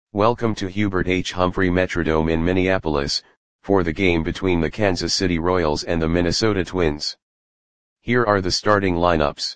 Welcome to Hubert H. Humphrey Metrodome in Minneapolis, for the game between the Kansas City Royals and the Minnesota Twins. Here are the starting lineups.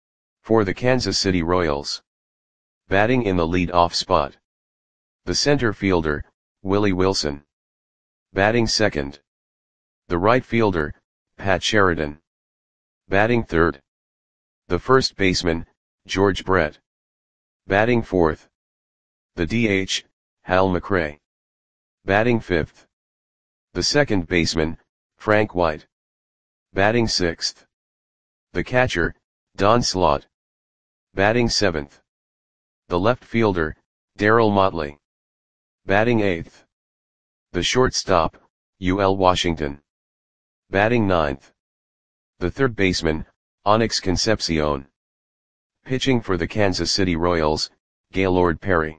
For the Kansas City Royals. Batting in the lead-off spot. The center fielder, Willie Wilson. Batting second. The right fielder, Pat Sheridan. Batting third. The first baseman, George Brett. Batting fourth. The DH, Hal McRae. Batting fifth. The second baseman, Frank White. Batting sixth. The catcher, Don Slaught. Batting seventh. The left fielder, Darryl Motley. Batting eighth. The shortstop, UL Washington. Batting ninth. The third baseman, Onyx Concepcion. Pitching for the Kansas City Royals, Gaylord Perry.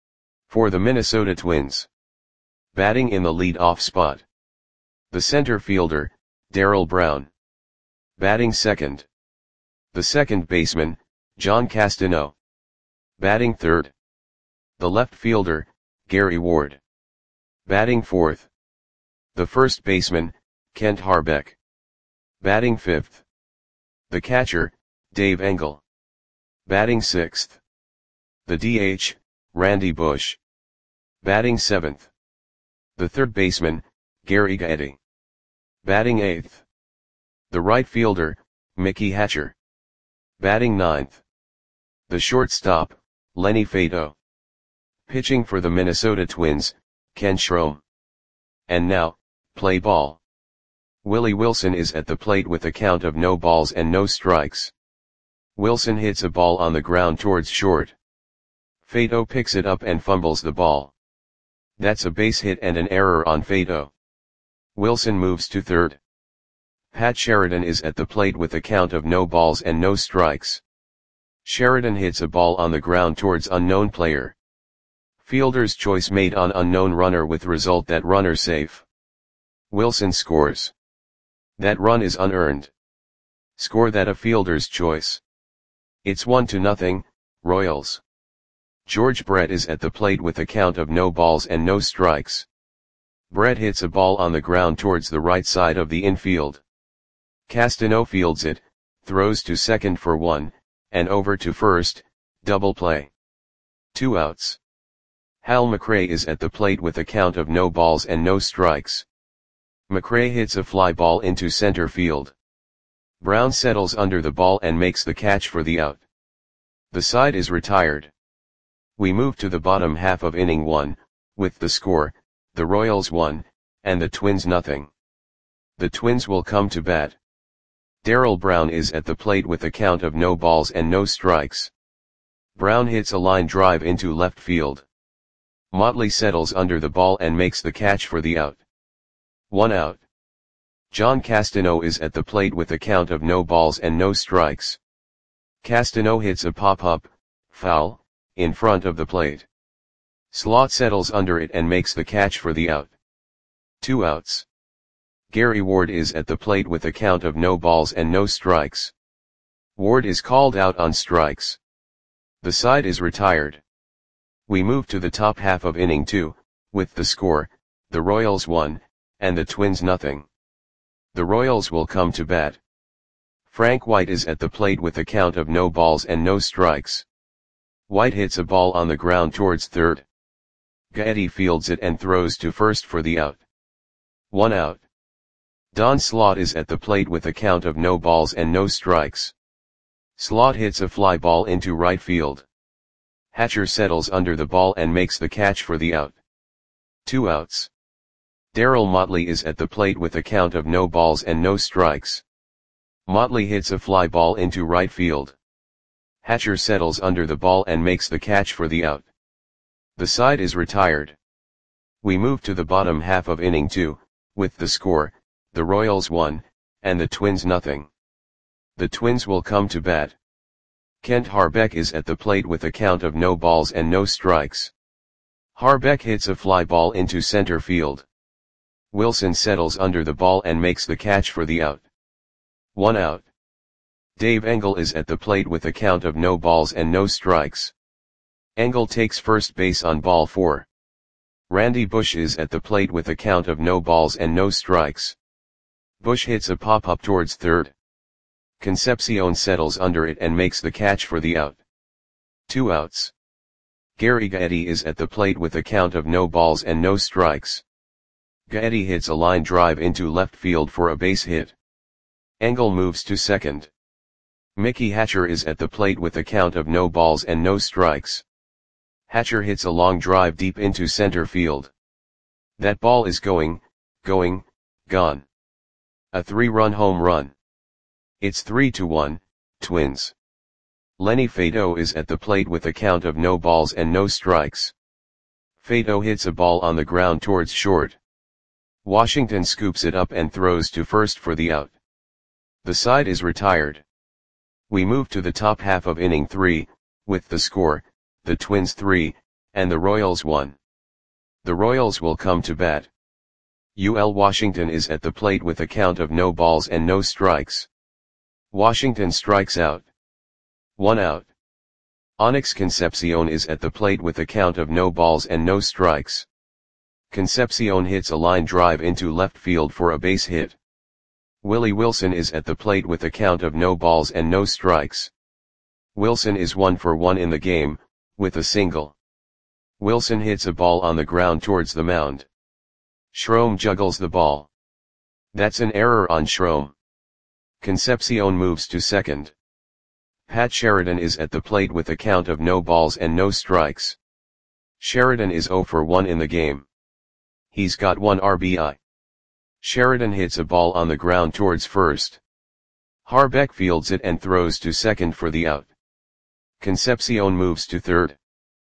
For the Minnesota Twins. Batting in the lead-off spot. The center fielder, Darrell Brown. Batting second. The second baseman, John Castano. Batting third. The left fielder, Gary Ward. Batting fourth. The first baseman, Kent Harbeck. Batting fifth. The catcher, Dave Engel. Batting sixth. The DH, Randy Bush. Batting seventh. The third baseman, Gary Gaetti. Batting eighth. The right fielder, Mickey Hatcher. Batting ninth. The shortstop, Lenny Fato. Pitching for the Minnesota Twins, Ken Schrom. And now, play ball. Willie Wilson is at the plate with a count of no balls and no strikes. Wilson hits a ball on the ground towards short. Fato picks it up and fumbles the ball. That's a base hit and an error on Fato. Wilson moves to third. Pat Sheridan is at the plate with a count of no balls and no strikes. Sheridan hits a ball on the ground towards unknown player. Fielder's choice made on unknown runner with result that runner safe. Wilson scores. That run is unearned. Score that a fielder's choice. It's 1-0, Royals. George Brett is at the plate with a count of no balls and no strikes. Brett hits a ball on the ground towards the right side of the infield. Castano fields it, throws to second for one, and over to first, double play. 2 outs. Hal McRae is at the plate with a count of no balls and no strikes. McRae hits a fly ball into center field. Brown settles under the ball and makes the catch for the out. The side is retired. We move to the bottom half of inning 1, with the score, the Royals 1, and the Twins nothing. The Twins will come to bat. Darrell Brown is at the plate with a count of no balls and no strikes. Brown hits a line drive into left field. Motley settles under the ball and makes the catch for the out. 1 out. John Castano is at the plate with a count of no balls and no strikes. Castano hits a pop-up, foul, in front of the plate. Slaught settles under it and makes the catch for the out. 2 outs. Gary Ward is at the plate with a count of no balls and no strikes. Ward is called out on strikes. The side is retired. We move to the top half of inning 2, with the score, the Royals 1, and the Twins nothing. The Royals will come to bat. Frank White is at the plate with a count of no balls and no strikes. White hits a ball on the ground towards third. Gaetti fields it and throws to first for the out. 1 out. Don Slaught is at the plate with a count of no balls and no strikes. Slaught hits a fly ball into right field. Hatcher settles under the ball and makes the catch for the out. 2 outs. Darrell Motley is at the plate with a count of no balls and no strikes. Motley hits a fly ball into right field. Hatcher settles under the ball and makes the catch for the out. The side is retired. We move to the bottom half of inning 2, with the score, the Royals 1, and the Twins nothing. The Twins will come to bat. Kent Harbeck is at the plate with a count of no balls and no strikes. Harbeck hits a fly ball into center field. Wilson settles under the ball and makes the catch for the out. 1 out. Dave Engel is at the plate with a count of no balls and no strikes. Engel takes first base on ball 4. Randy Bush is at the plate with a count of no balls and no strikes. Bush hits a pop-up towards third. Concepcion settles under it and makes the catch for the out. 2 outs. Gary Gaetti is at the plate with a count of no balls and no strikes. Gaetti hits a line drive into left field for a base hit. Engel moves to second. Mickey Hatcher is at the plate with a count of no balls and no strikes. Hatcher hits a long drive deep into center field. That ball is going, gone. A 3-run home run. It's 3-1, Twins. Lenny Fato is at the plate with a count of no balls and no strikes. Fato hits a ball on the ground towards short. Washington scoops it up and throws to first for the out. The side is retired. We move to the top half of inning 3, with the score, the Twins 3, and the Royals 1. The Royals will come to bat. UL Washington is at the plate with a count of no balls and no strikes. Washington strikes out. 1 out. Onyx Concepcion is at the plate with a count of no balls and no strikes. Concepcion hits a line drive into left field for a base hit. Willie Wilson is at the plate with a count of no balls and no strikes. Wilson is 1 for 1 in the game, with a single. Wilson hits a ball on the ground towards the mound. Schroem juggles the ball. That's an error on Schroem. Concepcion moves to second. Pat Sheridan is at the plate with a count of no balls and no strikes. Sheridan is 0 for 1 in the game. He's got 1 RBI. Sheridan hits a ball on the ground towards first. Harbeck fields it and throws to second for the out. Concepcion moves to third.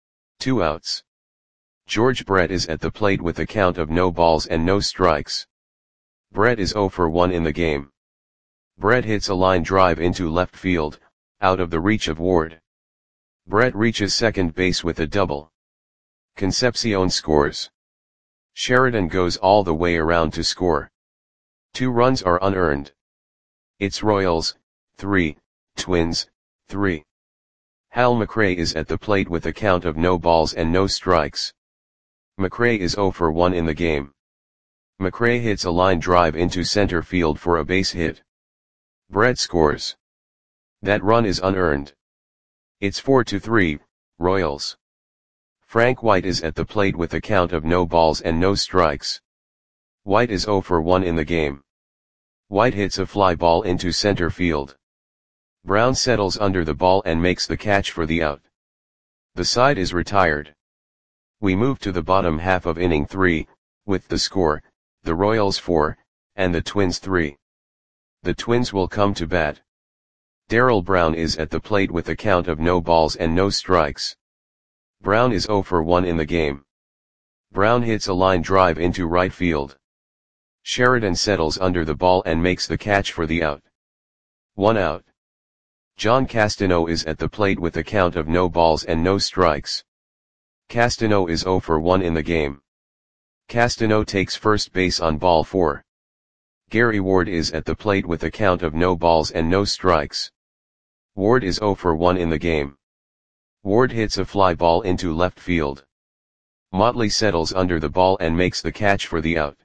2 outs. George Brett is at the plate with a count of no balls and no strikes. Brett is 0 for 1 in the game. Brett hits a line drive into left field, out of the reach of Ward. Brett reaches second base with a double. Concepcion scores. Sheridan goes all the way around to score. 2 runs are unearned. It's Royals, 3, Twins, 3. Hal McRae is at the plate with a count of no balls and no strikes. McRae is 0 for 1 in the game. McRae hits a line drive into center field for a base hit. Brett scores. That run is unearned. It's 4-3, Royals. Frank White is at the plate with a count of no balls and no strikes. White is 0 for 1 in the game. White hits a fly ball into center field. Brown settles under the ball and makes the catch for the out. The side is retired. We move to the bottom half of inning 3, with the score, the Royals 4, and the Twins 3. The Twins will come to bat. Darrell Brown is at the plate with a count of no balls and no strikes. Brown is 0 for 1 in the game. Brown hits a line drive into right field. Sheridan settles under the ball and makes the catch for the out. 1 out. John Castano is at the plate with a count of no balls and no strikes. Castano is 0 for 1 in the game. Castano takes first base on ball 4. Gary Ward is at the plate with a count of no balls and no strikes. Ward is 0 for 1 in the game. Ward hits a fly ball into left field. Motley settles under the ball and makes the catch for the out.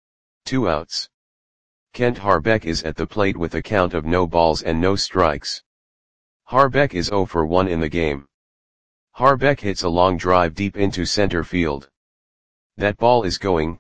2 outs. Kent Harbeck is at the plate with a count of no balls and no strikes. Harbeck is 0 for 1 in the game. Harbeck hits a long drive deep into center field. That ball is going,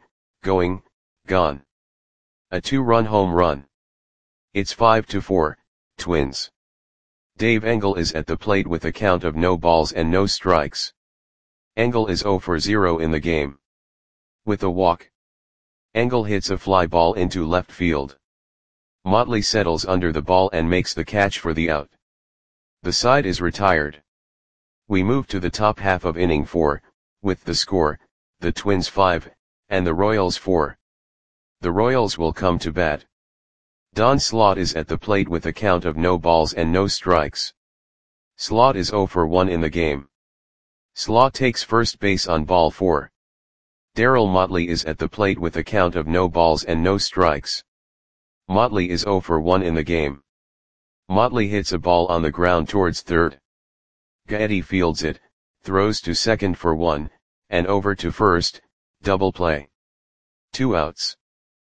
gone. A 2-run home run. It's 5-4, Twins. Dave Engel is at the plate with a count of no balls and no strikes. Engel is 0 for 0 in the game. With a walk. Engel hits a fly ball into left field. Motley settles under the ball and makes the catch for the out. The side is retired. We move to the top half of inning 4, with the score, the Twins 5, and the Royals 4. The Royals will come to bat. Don Slaught is at the plate with a count of no balls and no strikes. Slaught is 0 for 1 in the game. Slaught takes first base on ball 4. Darrell Motley is at the plate with a count of no balls and no strikes. Motley is 0 for 1 in the game. Motley hits a ball on the ground towards third. Gaetti fields it, throws to second for 1, and over to first, double play. 2 outs.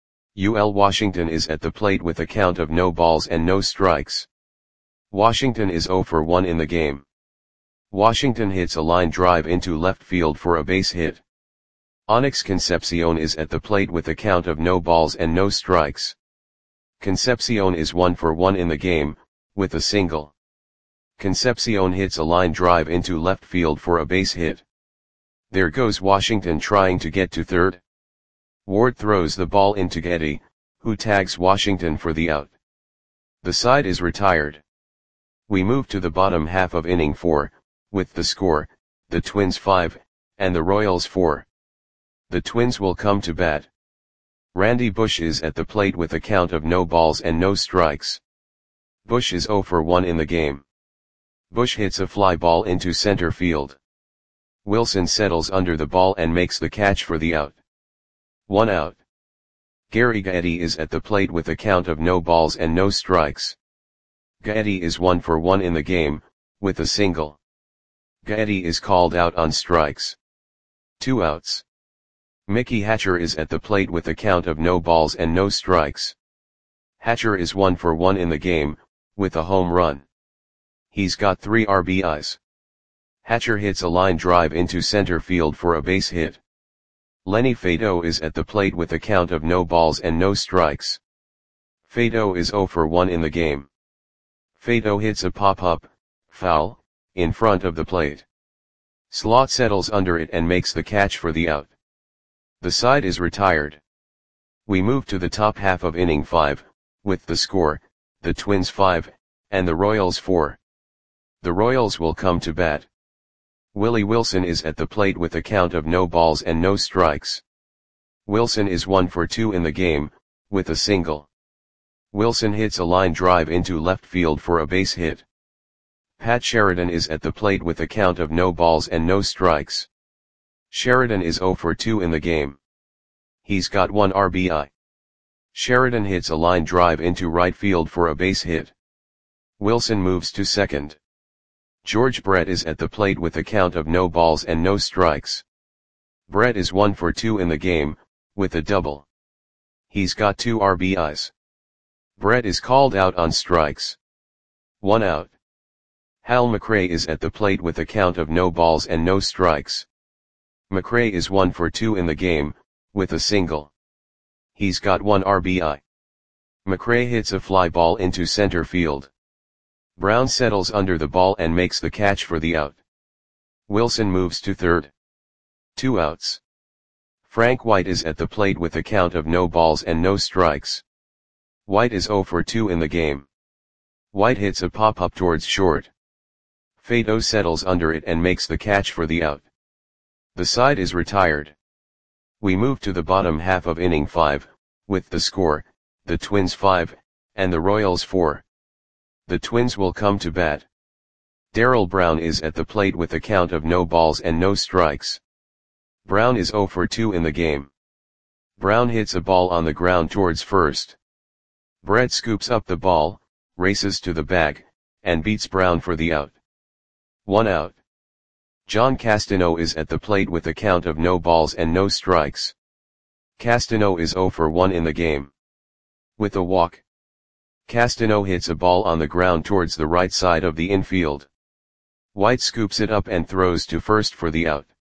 UL Washington is at the plate with a count of no balls and no strikes. Washington is 0 for 1 in the game. Washington hits a line drive into left field for a base hit. Onyx Concepcion is at the plate with a count of no balls and no strikes. Concepcion is 1 for 1 in the game, with a single. Concepcion hits a line drive into left field for a base hit. There goes Washington trying to get to third. Ward throws the ball into Getty, who tags Washington for the out. The side is retired. We move to the bottom half of inning 4, with the score, the Twins 5, and the Royals 4. The Twins will come to bat. Randy Bush is at the plate with a count of no balls and no strikes. Bush is 0 for 1 in the game. Bush hits a fly ball into center field. Wilson settles under the ball and makes the catch for the out. 1 out. Gary Getty is at the plate with a count of no balls and no strikes. Getty is 1 for 1 in the game, with a single. Getty is called out on strikes. 2 outs. Mickey Hatcher is at the plate with a count of no balls and no strikes. Hatcher is 1 for 1 in the game, with a home run. He's got 3 RBIs. Hatcher hits a line drive into center field for a base hit. Lenny Faedo is at the plate with a count of no balls and no strikes. Faedo is 0 for 1 in the game. Faedo hits a pop-up, foul, in front of the plate. Slot settles under it and makes the catch for the out. The side is retired. We move to the top half of inning 5, with the score, the Twins 5, and the Royals 4. The Royals will come to bat. Willie Wilson is at the plate with a count of no balls and no strikes. Wilson is 1 for 2 in the game, with a single. Wilson hits a line drive into left field for a base hit. Pat Sheridan is at the plate with a count of no balls and no strikes. Sheridan is 0 for 2 in the game. He's got 1 RBI. Sheridan hits a line drive into right field for a base hit. Wilson moves to second. George Brett is at the plate with a count of no balls and no strikes. Brett is 1 for 2 in the game, with a double. He's got 2 RBIs. Brett is called out on strikes. 1 out. Hal McRae is at the plate with a count of no balls and no strikes. McRae is 1 for 2 in the game, with a single. He's got 1 RBI. McRae hits a fly ball into center field. Brown settles under the ball and makes the catch for the out. Wilson moves to third. 2 outs. Frank White is at the plate with a count of no balls and no strikes. White is 0 for 2 in the game. White hits a pop-up towards short. Faedo settles under it and makes the catch for the out. The side is retired. We move to the bottom half of inning 5, with the score, the Twins 5, and the Royals 4. The Twins will come to bat. Darrell Brown is at the plate with a count of no balls and no strikes. Brown is 0 for 2 in the game. Brown hits a ball on the ground towards first. Brett scoops up the ball, races to the bag, and beats Brown for the out. 1 out. John Castano is at the plate with a count of no balls and no strikes. Castano is 0 for 1 in the game. With a walk. Castano hits a ball on the ground towards the right side of the infield. White scoops it up and throws to first for the out.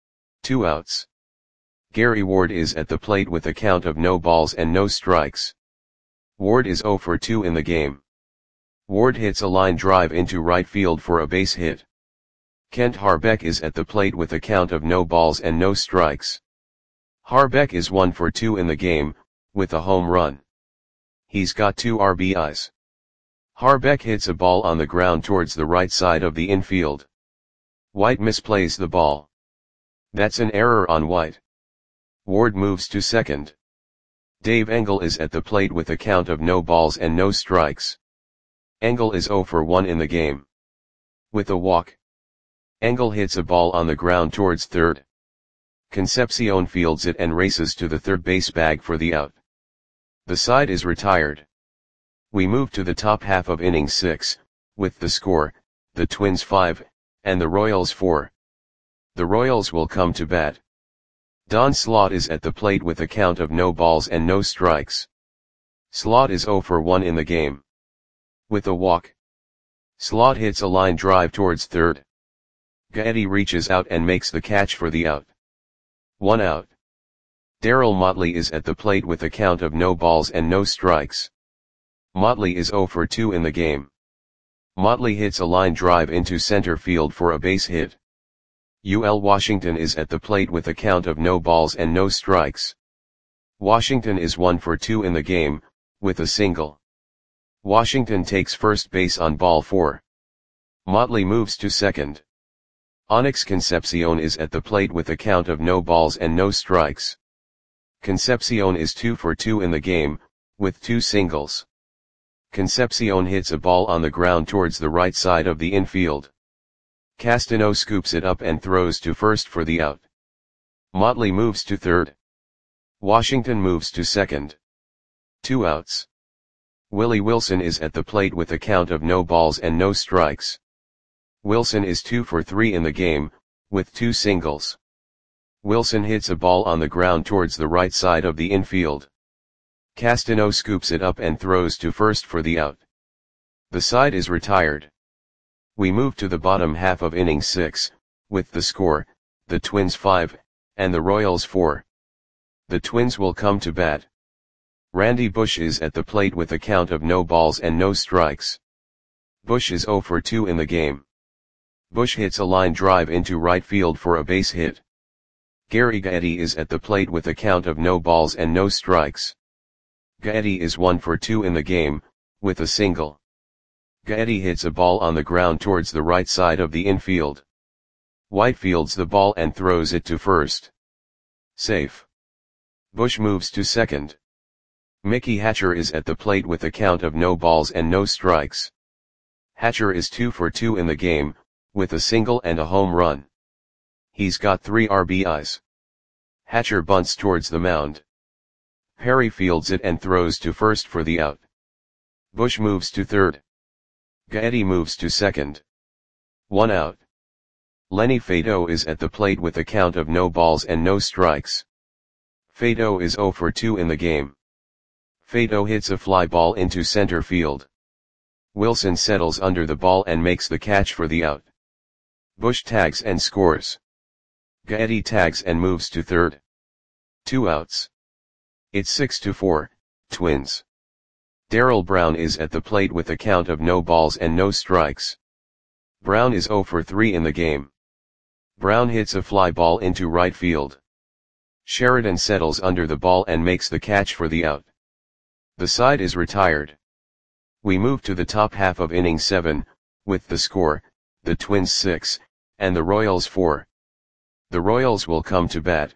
2 outs. Gary Ward is at the plate with a count of no balls and no strikes. Ward is 0 for 2 in the game. Ward hits a line drive into right field for a base hit. Kent Harbeck is at the plate with a count of no balls and no strikes. Harbeck is 1 for 2 in the game, with a home run. He's got 2 RBIs. Harbeck hits a ball on the ground towards the right side of the infield. White misplays the ball. That's an error on White. Ward moves to second. Dave Engel is at the plate with a count of no balls and no strikes. Engel is 0 for 1 in the game. With a walk. Engel hits a ball on the ground towards third. Concepcion fields it and races to the third base bag for the out. The side is retired. We move to the top half of inning 6, with the score, the Twins 5, and the Royals 4. The Twins will come to bat. The Royals will come to bat. Don Slaught is at the plate with a count of no balls and no strikes. Slaught is 0 for 1 in the game. With a walk, Slaught hits a line drive towards third. Gaetti reaches out and makes the catch for the out. 1 out. Darryl Motley is at the plate with a count of no balls and no strikes. Motley is 0 for 2 in the game. Motley hits a line drive into center field for a base hit. UL Washington is at the plate with a count of no balls and no strikes. Washington is 1 for 2 in the game, with a single. Washington takes first base on ball 4. Motley moves to second. Onyx Concepcion is at the plate with a count of no balls and no strikes. Concepcion is 2 for 2 in the game, with 2 singles. Concepcion hits a ball on the ground towards the right side of the infield. Castano scoops it up and throws to first for the out. Motley moves to third. Washington moves to second. 2 outs. Willie Wilson is at the plate with a count of no balls and no strikes. Wilson is 2 for 3 in the game, with 2 singles. Wilson hits a ball on the ground towards the right side of the infield. Castano scoops it up and throws to first for the out. The side is retired. We move to the bottom half of inning 6, with the score, the Twins 5, and the Royals 4. The Twins will come to bat. Randy Bush is at the plate with a count of no balls and no strikes. Bush is 0 for 2 in the game. Bush hits a line drive into right field for a base hit. Gary Gaetti is at the plate with a count of no balls and no strikes. Gaetti is 1 for 2 in the game, with a single. Gaetti hits a ball on the ground towards the right side of the infield. White fields the ball and throws it to first. Safe. Bush moves to second. Mickey Hatcher is at the plate with a count of no balls and no strikes. Hatcher is 2 for 2 in the game, with a single and a home run. He's got 3 RBIs. Hatcher bunts towards the mound. Perry fields it and throws to first for the out. Bush moves to third. Gaetti moves to second. 1 out. Lenny Fado is at the plate with a count of no balls and no strikes. Fado is 0 for 2 in the game. Fado hits a fly ball into center field. Wilson settles under the ball and makes the catch for the out. Bush tags and scores. Gaetti tags and moves to third. 2 outs. It's 6-4, Twins. Darryl Brown is at the plate with a count of no balls and no strikes. Brown is 0 for 3 in the game. Brown hits a fly ball into right field. Sheridan settles under the ball and makes the catch for the out. The side is retired. We move to the top half of inning 7, with the score, the Twins 6, and the Royals 4. The Royals will come to bat.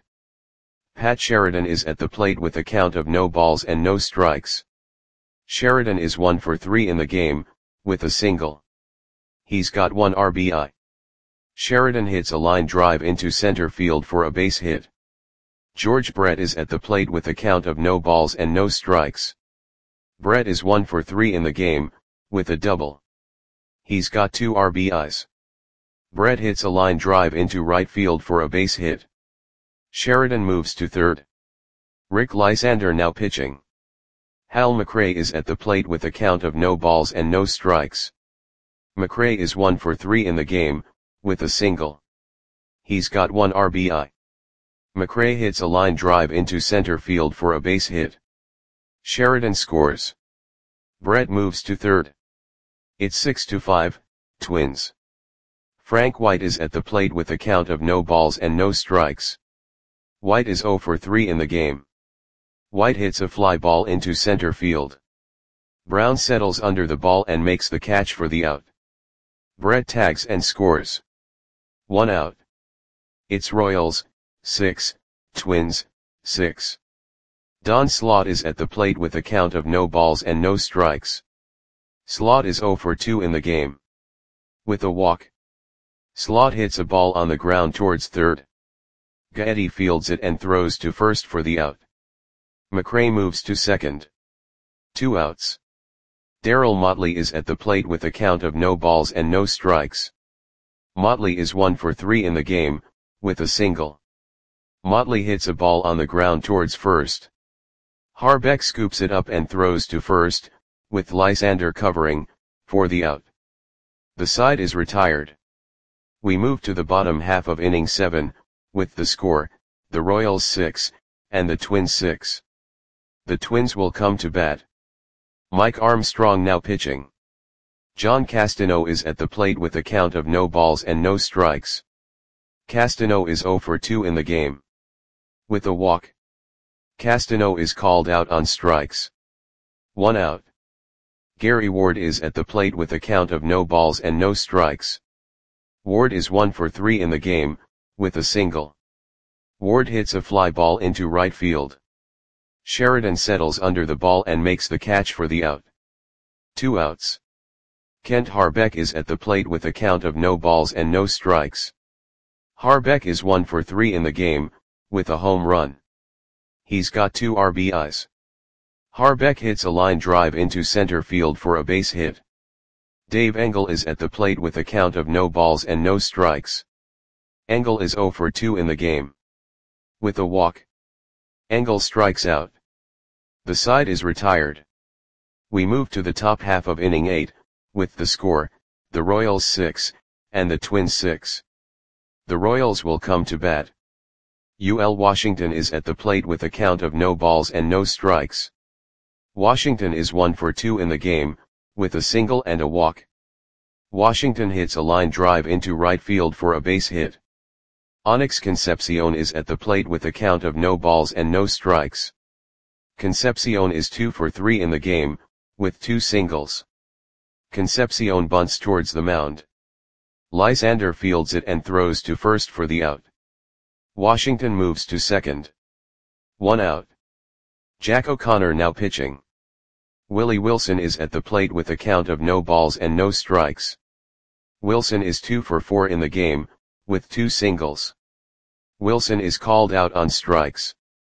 Pat Sheridan is at the plate with a count of no balls and no strikes. Sheridan is 1 for 3 in the game, with a single. He's got 1 RBI. Sheridan hits a line drive into center field for a base hit. George Brett is at the plate with a count of no balls and no strikes. Brett is 1 for 3 in the game, with a double. He's got 2 RBIs. Brett hits a line drive into right field for a base hit. Sheridan moves to third. Rick Lysander now pitching. Hal McRae is at the plate with a count of no balls and no strikes. McRae is 1 for 3 in the game, with a single. He's got 1 RBI. McRae hits a line drive into center field for a base hit. Sheridan scores. Brett moves to third. It's 6-5, Twins. Frank White is at the plate with a count of no balls and no strikes. White is 0 for 3 in the game. White hits a fly ball into center field. Brown settles under the ball and makes the catch for the out. Brett tags and scores. 1 out. It's Royals, 6, Twins, 6. Don Slaught is at the plate with a count of no balls and no strikes. Slaught is 0 for 2 in the game. With a walk, Slaught hits a ball on the ground towards third. Gaetti fields it and throws to first for the out. McRae moves to second. 2 outs. Darryl Motley is at the plate with a count of no balls and no strikes. Motley is 1 for 3 in the game, with a single. Motley hits a ball on the ground towards first. Harbeck scoops it up and throws to first, with Lysander covering, for the out. The side is retired. We move to the bottom half of inning 7, with the score, the Royals 6, and the Twins 6. The Twins will come to bat. Mike Armstrong now pitching. John Castano is at the plate with a count of no balls and no strikes. Castano is 0 for 2 in the game. With a walk. Castano is called out on strikes. 1 out. Gary Ward is at the plate with a count of no balls and no strikes. Ward is 1 for 3 in the game, with a single. Ward hits a fly ball into right field. Sheridan settles under the ball and makes the catch for the out. 2 outs. Kent Harbeck is at the plate with a count of no balls and no strikes. Harbeck is 1 for 3 in the game, with a home run. He's got 2 RBIs. Harbeck hits a line drive into center field for a base hit. Dave Engel is at the plate with a count of no balls and no strikes. Engel is 0 for 2 in the game. With a walk. Engel strikes out. The side is retired. We move to the top half of inning 8, with the score, the Royals 6, and the Twins 6. The Royals will come to bat. UL Washington is at the plate with a count of no balls and no strikes. Washington is 1 for 2 in the game, with a single and a walk. Washington hits a line drive into right field for a base hit. Onyx Concepcion is at the plate with a count of no balls and no strikes. Concepcion is 2 for 3 in the game, with 2 singles. Concepcion bunts towards the mound. Lysander fields it and throws to first for the out. Washington moves to second. 1 out. Jack O'Connor now pitching. Willie Wilson is at the plate with a count of no balls and no strikes. Wilson is 2 for 4 in the game, with 2 singles. Wilson is called out on strikes.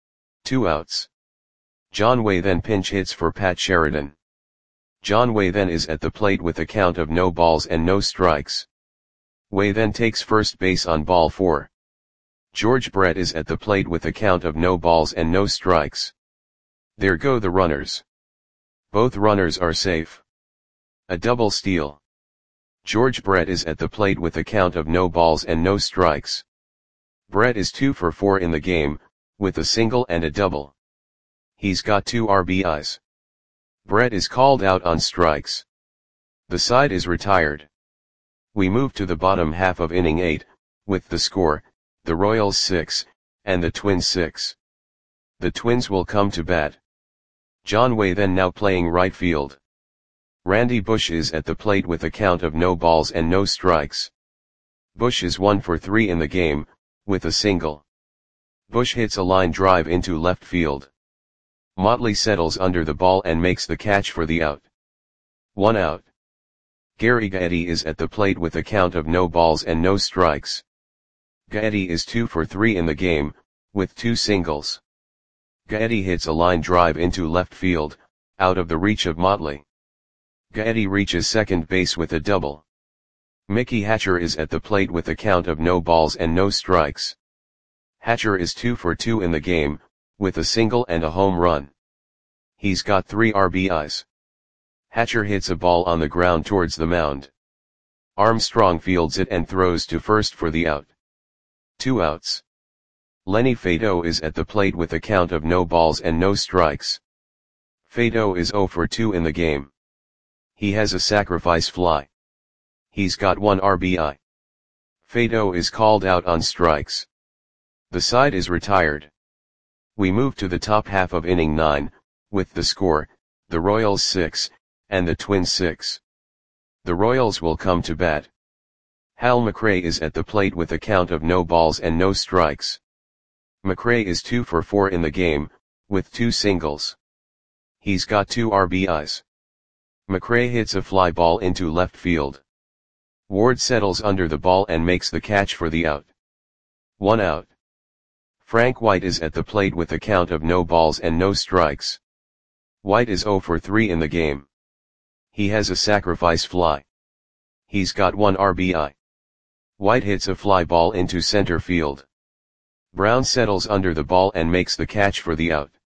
2 outs. John Way then pinch hits for Pat Sheridan. John Way then is at the plate with a count of no balls and no strikes. Way then takes first base on ball 4. George Brett is at the plate with a count of no balls and no strikes. There go the runners. Both runners are safe. A double steal. George Brett is at the plate with a count of no balls and no strikes. Brett is 2 for 4 in the game, with a single and a double. He's got 2 RBIs. Brett is called out on strikes. The side is retired. We move to the bottom half of inning 8, with the score, the Royals 6, and the Twins 6. The Twins will come to bat. John Way then now playing right field. Randy Bush is at the plate with a count of no balls and no strikes. Bush is 1 for 3 in the game, with a single. Bush hits a line drive into left field. Motley settles under the ball and makes the catch for the out. 1 out. Gary Gaetti is at the plate with a count of no balls and no strikes. Gaetti is 2 for 3 in the game, with 2 singles. Gaetti hits a line drive into left field, out of the reach of Motley. Gaetti reaches second base with a double. Mickey Hatcher is at the plate with a count of no balls and no strikes. Hatcher is 2 for 2 in the game, with a single and a home run. He's got 3 RBIs. Hatcher hits a ball on the ground towards the mound. Armstrong fields it and throws to first for the out. 2 outs. Lenny Fado is at the plate with a count of no balls and no strikes. Fado is 0 for 2 in the game. He has a sacrifice fly. He's got 1 RBI. Fado is called out on strikes. The side is retired. We move to the top half of inning 9, with the score, the Royals 6, and the Twins 6. The Royals will come to bat. Hal McRae is at the plate with a count of no balls and no strikes. McRae is 2 for 4 in the game, with 2 singles. He's got 2 RBIs. McRae hits a fly ball into left field. Ward settles under the ball and makes the catch for the out. 1 out. Frank White is at the plate with a count of no balls and no strikes. White is 0 for 3 in the game. He has a sacrifice fly. He's got 1 RBI. White hits a fly ball into center field. Brown settles under the ball and makes the catch for the out.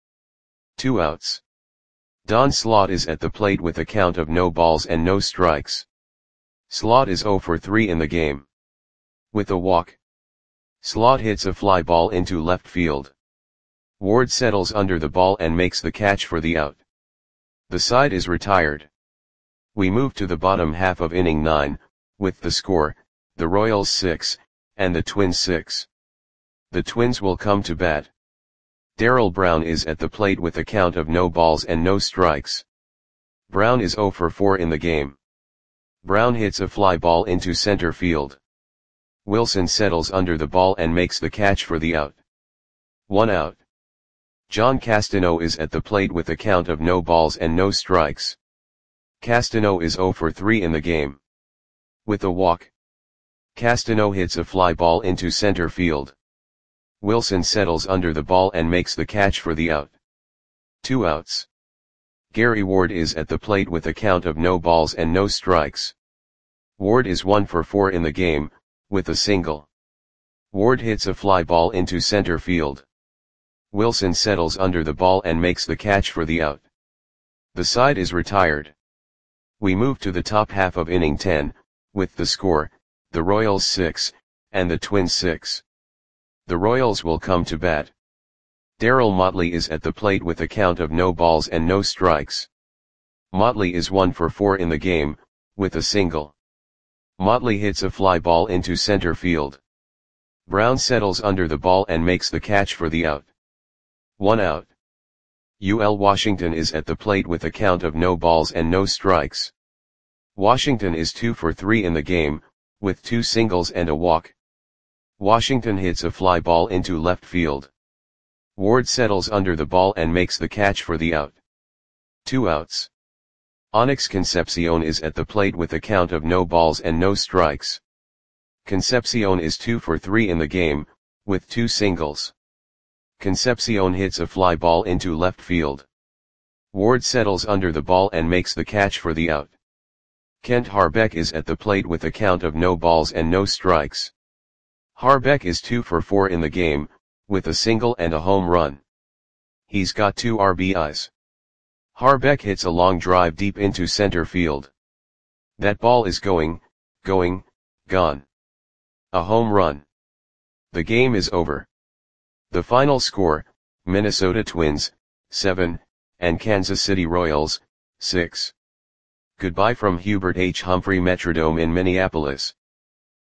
2 outs. Don Slaught is at the plate with a count of no balls and no strikes. Slaught is 0 for 3 in the game. With a walk, Slaught hits a fly ball into left field. Ward settles under the ball and makes the catch for the out. The side is retired. We move to the bottom half of inning 9, with the score, the Royals 6, and the Twins 6. The Twins will come to bat. Darrell Brown is at the plate with a count of no balls and no strikes. Brown is 0 for 4 in the game. Brown hits a fly ball into center field. Wilson settles under the ball and makes the catch for the out. 1 out. John Castano is at the plate with a count of no balls and no strikes. Castano is 0 for 3 in the game. With a walk, Castano hits a fly ball into center field. Wilson settles under the ball and makes the catch for the out. 2 outs. Gary Ward is at the plate with a count of no balls and no strikes. Ward is 1 for 4 in the game, with a single. Ward hits a fly ball into center field. Wilson settles under the ball and makes the catch for the out. The side is retired. We move to the top half of inning 10, with the score, the Royals 6, and the Twins 6. The Royals will come to bat. Darrell Motley is at the plate with a count of no balls and no strikes. Motley is 1 for 4 in the game, with a single. Motley hits a fly ball into center field. Brown settles under the ball and makes the catch for the out. 1 out. UL Washington is at the plate with a count of no balls and no strikes. Washington is 2 for 3 in the game, with 2 singles and a walk. Washington hits a fly ball into left field. Ward settles under the ball and makes the catch for the out. 2 outs. Onyx Concepcion is at the plate with a count of no balls and no strikes. Concepcion is 2 for 3 in the game, with 2 singles. Concepcion hits a fly ball into left field. Ward settles under the ball and makes the catch for the out. Kent Harbeck is at the plate with a count of no balls and no strikes. Harbeck is 2 for 4 in the game, with a single and a home run. He's got 2 RBIs. Harbeck hits a long drive deep into center field. That ball is gone. A home run. The game is over. The final score, Minnesota Twins, 7, and Kansas City Royals, 6. Goodbye from Hubert H. Humphrey Metrodome in Minneapolis.